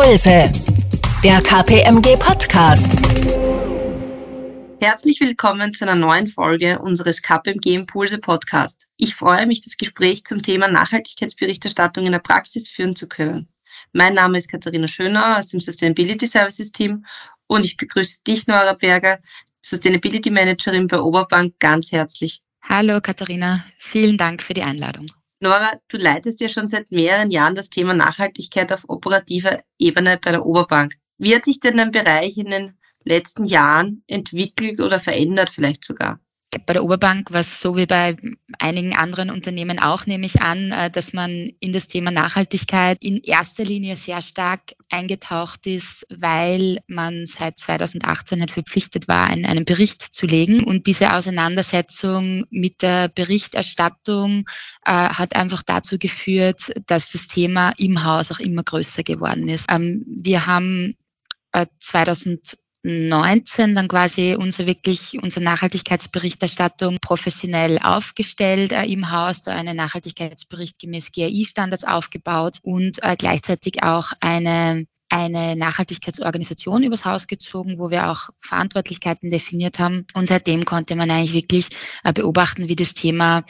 Impulse, der KPMG Podcast. Herzlich willkommen zu einer neuen Folge unseres KPMG Impulse Podcast. Ich freue mich, das Gespräch zum Thema Nachhaltigkeitsberichterstattung in der Praxis führen zu können. Mein Name ist Katharina Schönauer aus dem Sustainability Services Team und ich begrüße dich, Nora Berger, Sustainability Managerin bei Oberbank, ganz herzlich. Hallo Katharina, vielen Dank für die Einladung. Nora, du leitest ja schon seit mehreren Jahren das Thema Nachhaltigkeit auf operativer Ebene bei der Oberbank. Wie hat sich denn dein Bereich in den letzten Jahren entwickelt oder verändert vielleicht sogar? Bei der Oberbank war es so wie bei einigen anderen Unternehmen auch, nehme ich an, dass man in das Thema Nachhaltigkeit in erster Linie sehr stark eingetaucht ist, weil man seit 2018 halt verpflichtet war, einen Bericht zu legen. Und diese Auseinandersetzung mit der Berichterstattung hat einfach dazu geführt, dass das Thema im Haus auch immer größer geworden ist. Wir haben 2019 dann quasi unsere Nachhaltigkeitsberichterstattung professionell aufgestellt im Haus, da einen Nachhaltigkeitsbericht gemäß GRI-Standards aufgebaut und gleichzeitig auch eine Nachhaltigkeitsorganisation übers Haus gezogen, wo wir auch Verantwortlichkeiten definiert haben. Und seitdem konnte man eigentlich wirklich beobachten, wie das Thema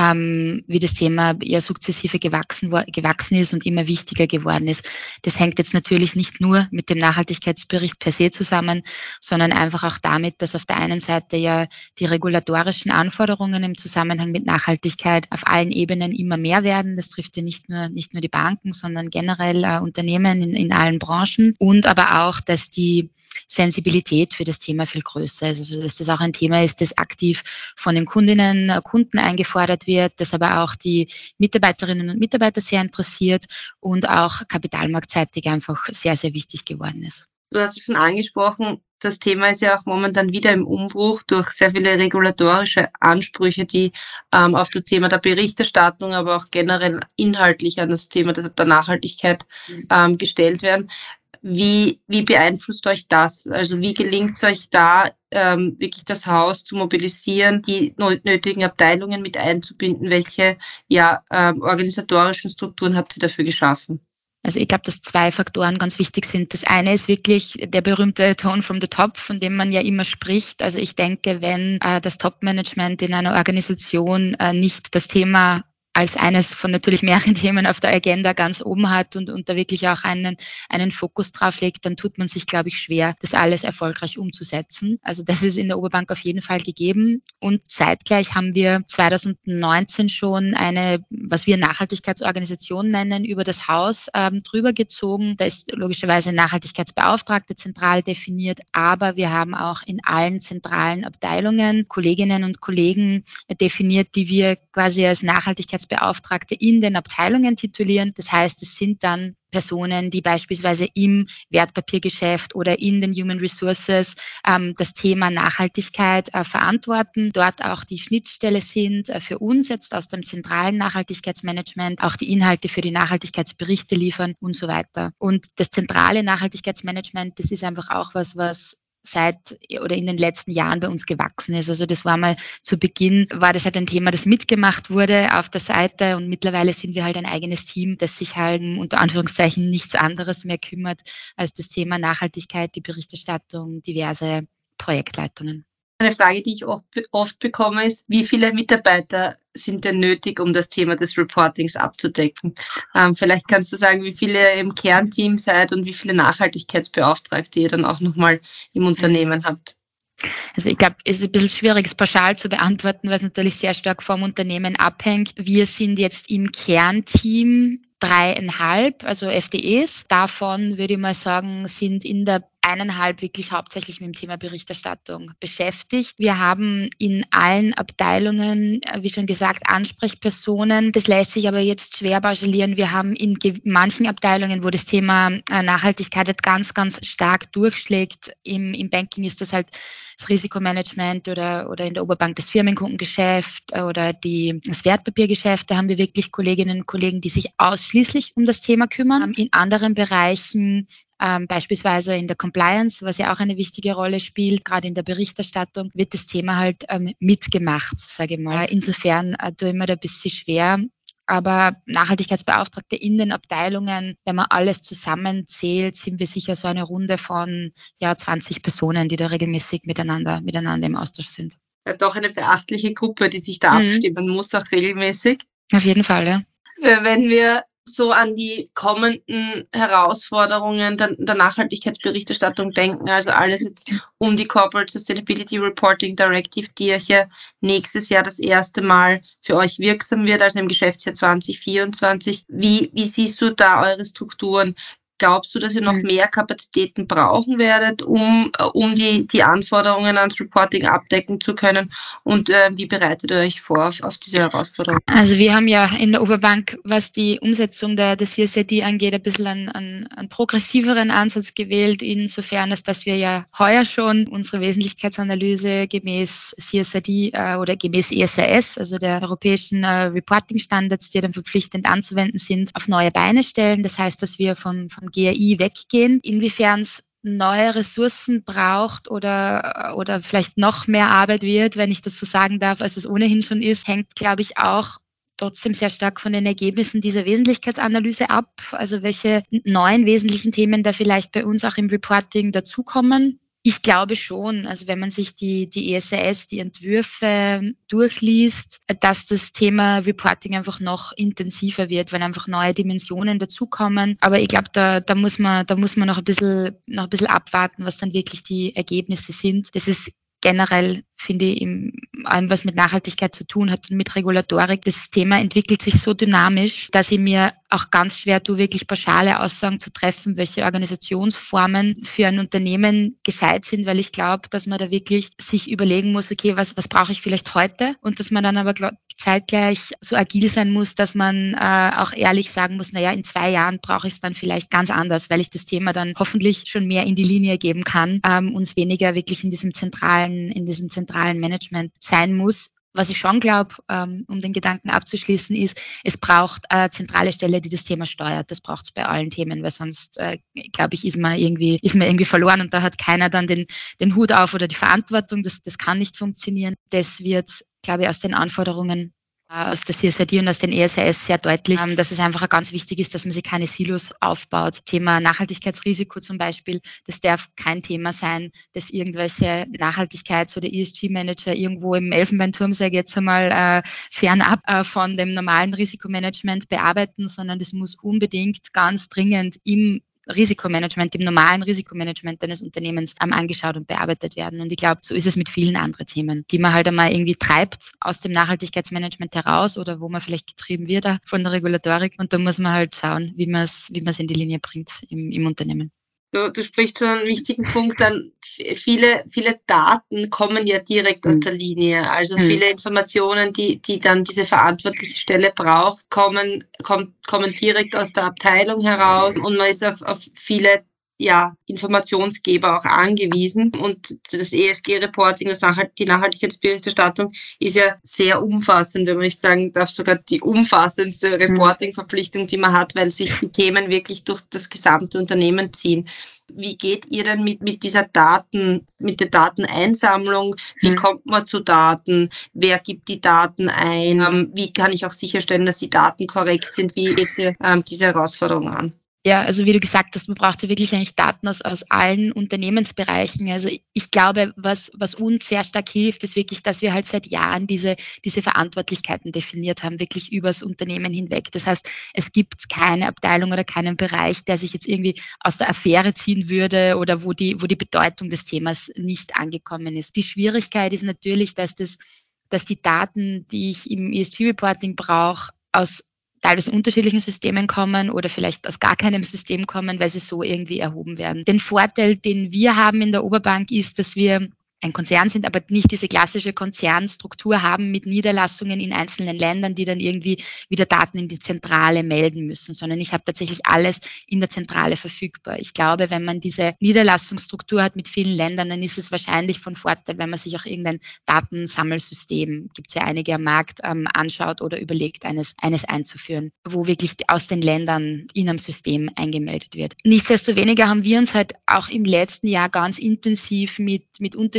eher sukzessive gewachsen ist und immer wichtiger geworden ist. Das hängt jetzt natürlich nicht nur mit dem Nachhaltigkeitsbericht per se zusammen, sondern einfach auch damit, dass auf der einen Seite ja die regulatorischen Anforderungen im Zusammenhang mit Nachhaltigkeit auf allen Ebenen immer mehr werden. Das trifft ja nicht nur die Banken, sondern generell Unternehmen in allen Branchen. Und aber auch, dass die Sensibilität für das Thema viel größer ist. Also dass das auch ein Thema ist, das aktiv von den Kunden eingefordert wird, das aber auch die Mitarbeiterinnen und Mitarbeiter sehr interessiert und auch kapitalmarktseitig einfach sehr, sehr wichtig geworden ist. Du hast es schon angesprochen, das Thema ist ja auch momentan wieder im Umbruch durch sehr viele regulatorische Ansprüche, die auf das Thema der Berichterstattung, aber auch generell inhaltlich an das Thema der Nachhaltigkeit gestellt werden. Wie beeinflusst euch das? Also wie gelingt es euch da, wirklich das Haus zu mobilisieren, die nötigen Abteilungen mit einzubinden? Welche organisatorischen Strukturen habt ihr dafür geschaffen? Also ich glaube, dass zwei Faktoren ganz wichtig sind. Das eine ist wirklich der berühmte Tone from the top, von dem man ja immer spricht. Also ich denke, wenn das Top-Management in einer Organisation nicht das Thema als eines von natürlich mehreren Themen auf der Agenda ganz oben hat und da wirklich auch einen Fokus drauf legt, dann tut man sich, glaube ich, schwer, das alles erfolgreich umzusetzen. Also das ist in der Oberbank auf jeden Fall gegeben. Und zeitgleich haben wir 2019 schon eine, was wir Nachhaltigkeitsorganisation nennen, über das Haus drüber gezogen. Da ist logischerweise ein Nachhaltigkeitsbeauftragte zentral definiert, aber wir haben auch in allen zentralen Abteilungen Kolleginnen und Kollegen definiert, die wir quasi als Nachhaltigkeitsbeauftragte in den Abteilungen titulieren. Das heißt, es sind dann Personen, die beispielsweise im Wertpapiergeschäft oder in den Human Resources das Thema Nachhaltigkeit verantworten, dort auch die Schnittstelle sind für uns jetzt aus dem zentralen Nachhaltigkeitsmanagement, auch die Inhalte für die Nachhaltigkeitsberichte liefern und so weiter. Und das zentrale Nachhaltigkeitsmanagement, das ist einfach auch was seit oder in den letzten Jahren bei uns gewachsen ist. Also das war mal zu Beginn, war das halt ein Thema, das mitgemacht wurde auf der Seite und mittlerweile sind wir halt ein eigenes Team, das sich halt unter Anführungszeichen nichts anderes mehr kümmert als das Thema Nachhaltigkeit, die Berichterstattung, diverse Projektleitungen. Eine Frage, die ich oft bekomme, ist, wie viele Mitarbeiter sind denn nötig, um das Thema des Reportings abzudecken? Vielleicht kannst du sagen, wie viele im Kernteam seid und wie viele Nachhaltigkeitsbeauftragte ihr dann auch nochmal im Unternehmen habt. Also ich glaube, es ist ein bisschen schwierig, es pauschal zu beantworten, weil es natürlich sehr stark vom Unternehmen abhängt. Wir sind jetzt im Kernteam 3,5, also FDEs. Davon würde ich mal sagen, sind in der 1,5 wirklich hauptsächlich mit dem Thema Berichterstattung beschäftigt. Wir haben in allen Abteilungen, wie schon gesagt, Ansprechpersonen. Das lässt sich aber jetzt schwer pauschalieren. Wir haben in manchen Abteilungen, wo das Thema Nachhaltigkeit halt ganz, ganz stark durchschlägt. Im Banking ist das halt das Risikomanagement oder in der Oberbank das Firmenkundengeschäft oder das Wertpapiergeschäft. Da haben wir wirklich Kolleginnen und Kollegen, die sich ausschließlich um das Thema kümmern. In anderen Bereichen beispielsweise in der Compliance, was ja auch eine wichtige Rolle spielt, gerade in der Berichterstattung, wird das Thema halt mitgemacht, sage ich mal. Insofern tue ich mir da ein bisschen schwer, Aber Nachhaltigkeitsbeauftragte in den Abteilungen, wenn man alles zusammenzählt, sind wir sicher so eine Runde von 20 Personen, die da regelmäßig miteinander im Austausch sind. Ja, doch eine beachtliche Gruppe, die sich da abstimmen muss, auch regelmäßig. Auf jeden Fall, ja. Wenn wir so an die kommenden Herausforderungen der Nachhaltigkeitsberichterstattung denken, also alles jetzt um die Corporate Sustainability Reporting Directive, die ja nächstes Jahr das erste Mal für euch wirksam wird, also im Geschäftsjahr 2024. Wie siehst du da eure Strukturen? Glaubst du, dass ihr noch mehr Kapazitäten brauchen werdet, um die Anforderungen ans Reporting abdecken zu können? Und wie bereitet ihr euch vor auf diese Herausforderung? Also wir haben ja in der Oberbank, was die Umsetzung der CSRD angeht, ein bisschen einen progressiveren Ansatz gewählt, insofern, dass wir ja heuer schon unsere Wesentlichkeitsanalyse gemäß CSRD oder gemäß ESRS, also der europäischen Reporting-Standards, die dann verpflichtend anzuwenden sind, auf neue Beine stellen. Das heißt, dass wir vom GRI weggehen. Inwiefern es neue Ressourcen braucht oder vielleicht noch mehr Arbeit wird, wenn ich das so sagen darf, als es ohnehin schon ist, hängt, glaube ich, auch trotzdem sehr stark von den Ergebnissen dieser Wesentlichkeitsanalyse ab. Also welche neuen wesentlichen Themen da vielleicht bei uns auch im Reporting dazukommen. Ich glaube schon, also wenn man sich die ESRS, die Entwürfe durchliest, dass das Thema Reporting einfach noch intensiver wird, weil einfach neue Dimensionen dazukommen. Aber ich glaube, da muss man noch ein bisschen abwarten, was dann wirklich die Ergebnisse sind. Das ist generell, finde ich, allem, was mit Nachhaltigkeit zu tun hat und mit Regulatorik. Das Thema entwickelt sich so dynamisch, dass ich mir auch ganz schwer tue, wirklich pauschale Aussagen zu treffen, welche Organisationsformen für ein Unternehmen gescheit sind, weil ich glaube, dass man da wirklich sich überlegen muss, okay, was brauche ich vielleicht heute? Und dass man dann aber zeitgleich so agil sein muss, dass man auch ehrlich sagen muss, in 2 Jahren brauche ich es dann vielleicht ganz anders, weil ich das Thema dann hoffentlich schon mehr in die Linie geben kann und es weniger wirklich in diesem zentralen Management sein muss. Was ich schon glaube, um den Gedanken abzuschließen, ist, es braucht eine zentrale Stelle, die das Thema steuert. Das braucht es bei allen Themen, weil sonst, glaube ich, ist man irgendwie verloren und da hat keiner dann den Hut auf oder die Verantwortung. Das kann nicht funktionieren. Das wird, glaube ich, aus den Anforderungen aus der CSRD und aus den ESRS sehr deutlich, dass es einfach ganz wichtig ist, dass man sich keine Silos aufbaut. Thema Nachhaltigkeitsrisiko zum Beispiel, das darf kein Thema sein, dass irgendwelche Nachhaltigkeits- oder ESG-Manager irgendwo im Elfenbeinturm, sage ich jetzt einmal, fernab von dem normalen Risikomanagement bearbeiten, sondern das muss unbedingt ganz dringend im normalen Risikomanagement eines Unternehmens angeschaut und bearbeitet werden. Und ich glaube, so ist es mit vielen anderen Themen, die man halt einmal irgendwie treibt aus dem Nachhaltigkeitsmanagement heraus oder wo man vielleicht getrieben wird von der Regulatorik. Und da muss man halt schauen, wie man es in die Linie bringt im Unternehmen. Du sprichst schon einen wichtigen Punkt an. Viele Daten kommen ja direkt aus der Linie. Also viele Informationen, die dann diese verantwortliche Stelle braucht, kommen direkt aus der Abteilung heraus und man ist auf viele Informationsgeber auch angewiesen. Und das ESG-Reporting, die Nachhaltigkeitsberichterstattung ist ja sehr umfassend, wenn man nicht sagen darf, sogar die umfassendste Reporting-Verpflichtung, die man hat, weil sich die Themen wirklich durch das gesamte Unternehmen ziehen. Wie geht ihr denn mit der Dateneinsammlung? Wie kommt man zu Daten? Wer gibt die Daten ein? Wie kann ich auch sicherstellen, dass die Daten korrekt sind? Wie geht ihr diese Herausforderung an? Ja, also wie du gesagt hast, man braucht ja wirklich eigentlich Daten aus allen Unternehmensbereichen. Also ich glaube, was uns sehr stark hilft, ist wirklich, dass wir halt seit Jahren diese Verantwortlichkeiten definiert haben, wirklich übers Unternehmen hinweg. Das heißt, es gibt keine Abteilung oder keinen Bereich, der sich jetzt irgendwie aus der Affäre ziehen würde oder wo die Bedeutung des Themas nicht angekommen ist. Die Schwierigkeit ist natürlich, dass die Daten, die ich im ESG-Reporting brauche, aus teilweise unterschiedlichen Systemen kommen oder vielleicht aus gar keinem System kommen, weil sie so irgendwie erhoben werden. Den Vorteil, den wir haben in der Oberbank, ist, dass wir ein Konzern sind, aber nicht diese klassische Konzernstruktur haben mit Niederlassungen in einzelnen Ländern, die dann irgendwie wieder Daten in die Zentrale melden müssen, sondern ich habe tatsächlich alles in der Zentrale verfügbar. Ich glaube, wenn man diese Niederlassungsstruktur hat mit vielen Ländern, dann ist es wahrscheinlich von Vorteil, wenn man sich auch irgendein Datensammelsystem, gibt es ja einige am Markt, anschaut oder überlegt, eines einzuführen, wo wirklich aus den Ländern in einem System eingemeldet wird. Nichtsdestoweniger haben wir uns halt auch im letzten Jahr ganz intensiv mit unterschiedlichen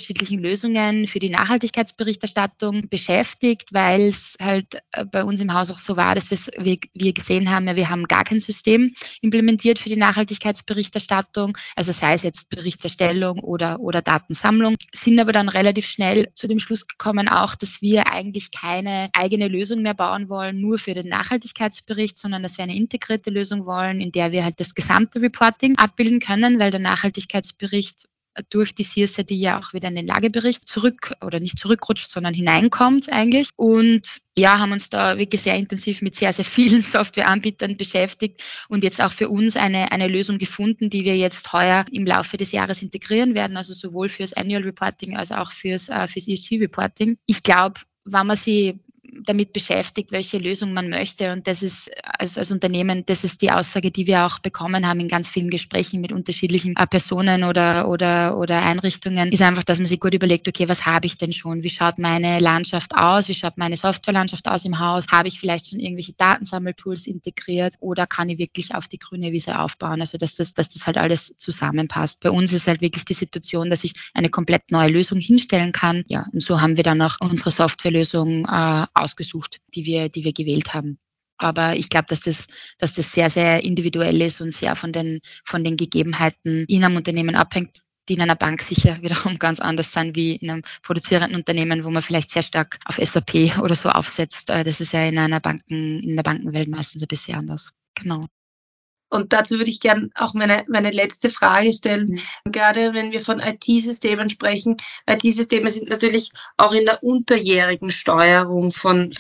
unterschiedlichen Lösungen für die Nachhaltigkeitsberichterstattung beschäftigt, weil es halt bei uns im Haus auch so war, dass wir gesehen haben, ja, wir haben gar kein System implementiert für die Nachhaltigkeitsberichterstattung, also sei es jetzt Berichterstellung oder Datensammlung, sind aber dann relativ schnell zu dem Schluss gekommen auch, dass wir eigentlich keine eigene Lösung mehr bauen wollen, nur für den Nachhaltigkeitsbericht, sondern dass wir eine integrierte Lösung wollen, in der wir halt das gesamte Reporting abbilden können, weil der Nachhaltigkeitsbericht durch die CSRD ja auch wieder in den Lagebericht nicht zurückrutscht, sondern hineinkommt eigentlich. Und ja, haben uns da wirklich sehr intensiv mit sehr, sehr vielen Softwareanbietern beschäftigt und jetzt auch für uns eine Lösung gefunden, die wir jetzt heuer im Laufe des Jahres integrieren werden, also sowohl fürs Annual Reporting als auch fürs ESG Reporting. Ich glaube, wenn man sie damit beschäftigt, welche Lösung man möchte. Und das ist als Unternehmen, das ist die Aussage, die wir auch bekommen haben in ganz vielen Gesprächen mit unterschiedlichen Personen oder Einrichtungen, ist einfach, dass man sich gut überlegt, okay, was habe ich denn schon? Wie schaut meine Landschaft aus? Wie schaut meine Softwarelandschaft aus im Haus? Habe ich vielleicht schon irgendwelche Datensammeltools integriert oder kann ich wirklich auf die grüne Wiese aufbauen? Also, dass das halt alles zusammenpasst. Bei uns ist halt wirklich die Situation, dass ich eine komplett neue Lösung hinstellen kann. Ja, und so haben wir dann auch unsere Softwarelösung ausgesucht, die wir gewählt haben. Aber ich glaube, dass das sehr, sehr individuell ist und sehr von den Gegebenheiten in einem Unternehmen abhängt, die in einer Bank sicher wiederum ganz anders sind wie in einem produzierenden Unternehmen, wo man vielleicht sehr stark auf SAP oder so aufsetzt. Das ist ja in der Bankenwelt meistens ein bisschen anders. Genau. Und dazu würde ich gerne auch meine letzte Frage stellen. Gerade wenn wir von IT-Systemen sprechen, IT-Systeme sind natürlich auch in der unterjährigen Steuerung von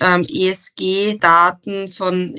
ESG-Daten, von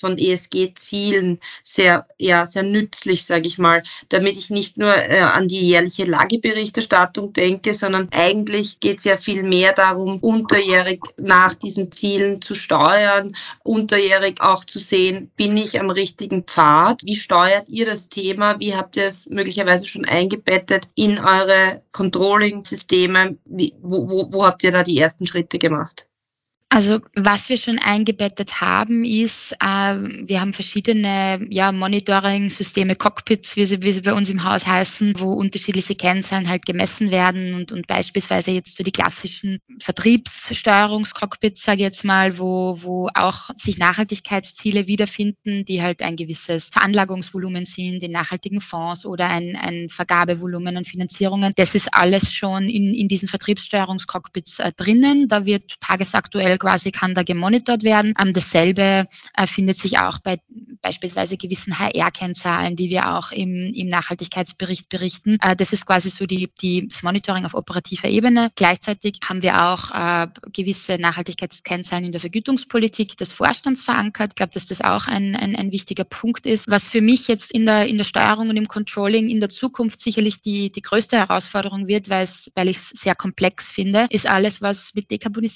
ESG-Zielen sehr nützlich, sage ich mal, damit ich nicht nur an die jährliche Lageberichterstattung denke, sondern eigentlich geht es ja viel mehr darum, unterjährig nach diesen Zielen zu steuern, unterjährig auch zu sehen, bin ich am richtigen Pfad? Wie steuert ihr das Thema? Wie habt ihr es möglicherweise schon eingebettet in eure Controlling-Systeme? Wo habt ihr da die ersten Schritte gemacht? Also was wir schon eingebettet haben, ist, wir haben verschiedene Monitoring-Systeme, Cockpits, wie sie bei uns im Haus heißen, wo unterschiedliche Kennzahlen halt gemessen werden und beispielsweise jetzt so die klassischen Vertriebssteuerungscockpits, sage ich jetzt mal, wo auch sich Nachhaltigkeitsziele wiederfinden, die halt ein gewisses Veranlagungsvolumen sind, in nachhaltigen Fonds oder ein Vergabevolumen an Finanzierungen. Das ist alles schon in diesen Vertriebssteuerungscockpits drinnen. Da wird tagesaktuell quasi kann da gemonitort werden. Dasselbe findet sich auch bei beispielsweise gewissen HR-Kennzahlen, die wir auch im Nachhaltigkeitsbericht berichten. Das ist quasi so das Monitoring auf operativer Ebene. Gleichzeitig haben wir auch gewisse Nachhaltigkeitskennzahlen in der Vergütungspolitik des Vorstands verankert. Ich glaube, dass das auch ein wichtiger Punkt ist. Was für mich jetzt in der Steuerung und im Controlling in der Zukunft sicherlich die größte Herausforderung wird, weil ich es sehr komplex finde, ist alles, was mit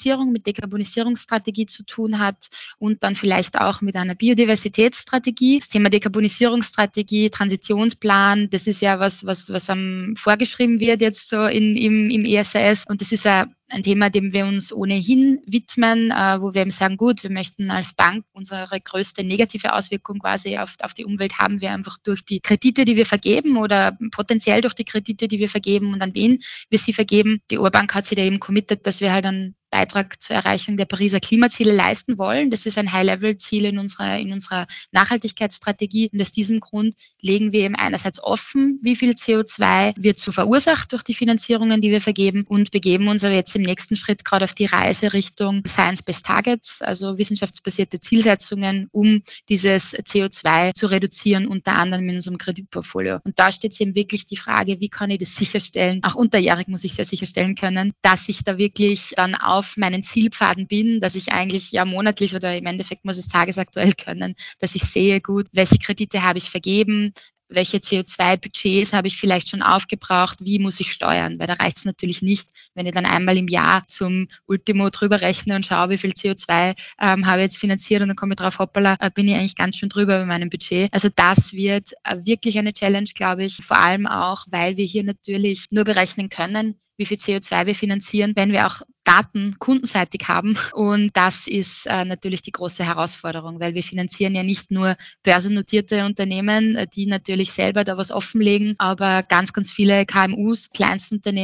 Dekarbonisierungsstrategie zu tun hat und dann vielleicht auch mit einer Biodiversitätsstrategie. Das Thema Dekarbonisierungsstrategie, Transitionsplan, das ist ja was vorgeschrieben wird jetzt so im ESRS und das ist ein Thema, dem wir uns ohnehin widmen, wo wir eben sagen, gut, wir möchten als Bank unsere größte negative Auswirkung quasi auf die Umwelt haben wir einfach durch die Kredite, die wir vergeben oder potenziell durch die Kredite, die wir vergeben und an wen wir sie vergeben. Die Oberbank hat sich da eben committed, dass wir halt einen Beitrag zur Erreichung der Pariser Klimaziele leisten wollen. Das ist ein High-Level-Ziel in unserer Nachhaltigkeitsstrategie. Und aus diesem Grund legen wir eben einerseits offen, wie viel CO2 wird so verursacht durch die Finanzierungen, die wir vergeben und begeben uns aber jetzt im nächsten Schritt gerade auf die Reise Richtung Science-Based Targets, also wissenschaftsbasierte Zielsetzungen, um dieses CO2 zu reduzieren, unter anderem in unserem Kreditportfolio. Und da steht eben wirklich die Frage, wie kann ich das sicherstellen, auch unterjährig muss ich es ja sicherstellen können, dass ich da wirklich dann auf meinen Zielpfaden bin, dass ich eigentlich monatlich oder im Endeffekt muss es tagesaktuell können, dass ich sehe, gut, welche Kredite habe ich vergeben, welche CO2-Budgets habe ich vielleicht schon aufgebraucht, wie muss ich steuern? Weil da reicht es natürlich nicht, wenn ich dann einmal im Jahr zum Ultimo drüber rechne und schaue, wie viel CO2 habe ich jetzt finanziert und dann komme ich drauf, hoppala, bin ich eigentlich ganz schön drüber bei meinem Budget. Also das wird wirklich eine Challenge, glaube ich, vor allem auch, weil wir hier natürlich nur berechnen können, wie viel CO2 wir finanzieren, wenn wir auch Daten kundenseitig haben. Und das ist natürlich die große Herausforderung, weil wir finanzieren ja nicht nur börsennotierte Unternehmen, die natürlich selber da was offenlegen, aber ganz, ganz viele KMUs, Kleinstunternehmen,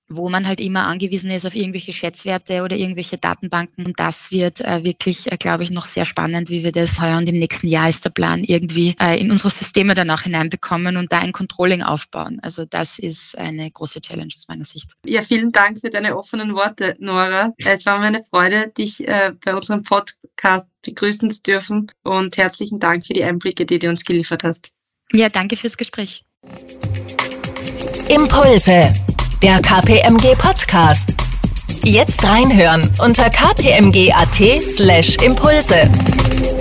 wo man halt immer angewiesen ist auf irgendwelche Schätzwerte oder irgendwelche Datenbanken. Und das wird wirklich, glaube ich, noch sehr spannend, wie wir das heuer und im nächsten Jahr ist der Plan, irgendwie in unsere Systeme danach hineinbekommen und da ein Controlling aufbauen. Also das ist eine große Challenge aus meiner Sicht. Ja, vielen Dank für deine offenen Worte, Nora. Es war mir eine Freude, dich bei unserem Podcast begrüßen zu dürfen und herzlichen Dank für die Einblicke, die du uns geliefert hast. Ja, danke fürs Gespräch. Impulse, der KPMG-Podcast. Jetzt reinhören unter kpmg.at/Impulse.